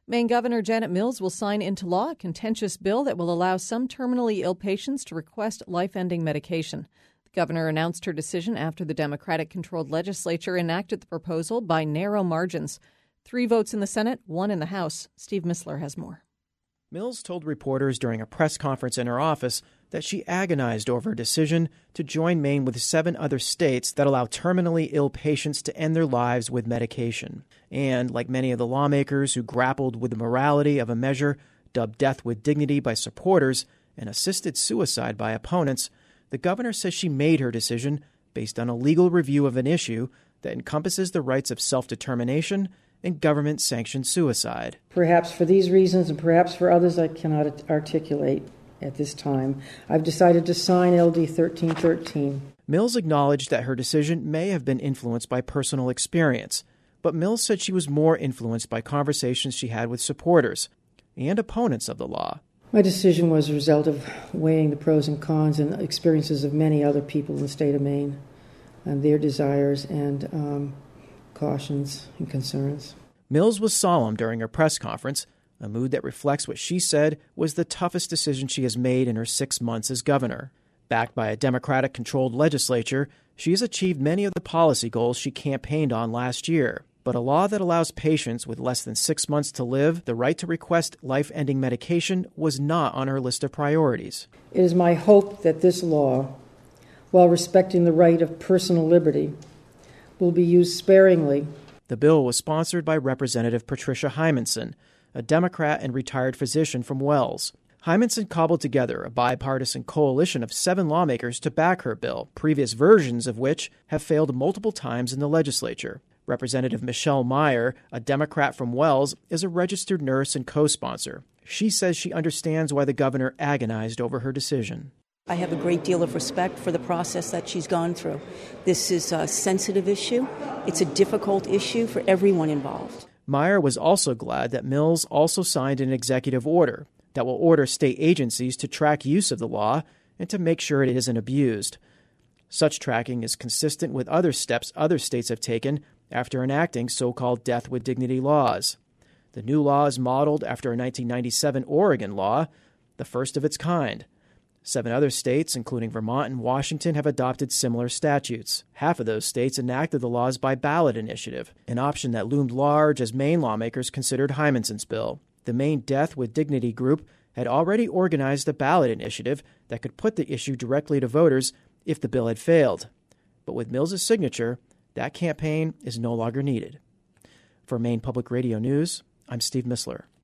Maine Governor Janet Mills will sign into law a contentious bill that will allow some terminally ill patients to request life-ending medication. The governor announced her decision after the Democratic-controlled legislature enacted the proposal by narrow margins. 3 votes in the Senate, 1 in the House. Steve Missler has more. Mills told reporters during a press conference in her office that she agonized over her decision to join Maine with 7 other states that allow terminally ill patients to end their lives with medication. And, like many of the lawmakers who grappled with the morality of a measure dubbed death with dignity by supporters and assisted suicide by opponents, the governor says she made her decision based on a legal review of an issue that encompasses the rights of self-determination and government-sanctioned suicide. Perhaps for these reasons and perhaps for others I cannot articulate at this time, I've decided to sign LD 1313. Mills acknowledged that her decision may have been influenced by personal experience, but Mills said she was more influenced by conversations she had with supporters and opponents of the law. My decision was a result of weighing the pros and cons and experiences of many other people in the state of Maine and their desires and cautions and concerns. Mills was solemn during her press conference, a mood that reflects what she said was the toughest decision she has made in her 6 months as governor. Backed by a Democratic-controlled legislature, she has achieved many of the policy goals she campaigned on last year. But a law that allows patients with less than 6 months to live the right to request life-ending medication was not on her list of priorities. It is my hope that this law, while respecting the right of personal liberty, will be used sparingly. The bill was sponsored by Representative Patricia Hymanson, a Democrat and retired physician from Wells. Hymanson cobbled together a bipartisan coalition of 7 lawmakers to back her bill, previous versions of which have failed multiple times in the legislature. Representative Michelle Meyer, a Democrat from Wells, is a registered nurse and co-sponsor. She says she understands why the governor agonized over her decision. I have a great deal of respect for the process that she's gone through. This is a sensitive issue. It's a difficult issue for everyone involved. Meyer was also glad that Mills also signed an executive order that will order state agencies to track use of the law and to make sure it isn't abused. Such tracking is consistent with other steps other states have taken after enacting so-called death with dignity laws. The new law is modeled after a 1997 Oregon law, the first of its kind. 7 other states, including Vermont and Washington, have adopted similar statutes. Half of those states enacted the laws by ballot initiative, an option that loomed large as Maine lawmakers considered Hymanson's bill. The Maine Death with Dignity group had already organized a ballot initiative that could put the issue directly to voters if the bill had failed. But with Mills' signature, that campaign is no longer needed. For Maine Public Radio News, I'm Steve Missler.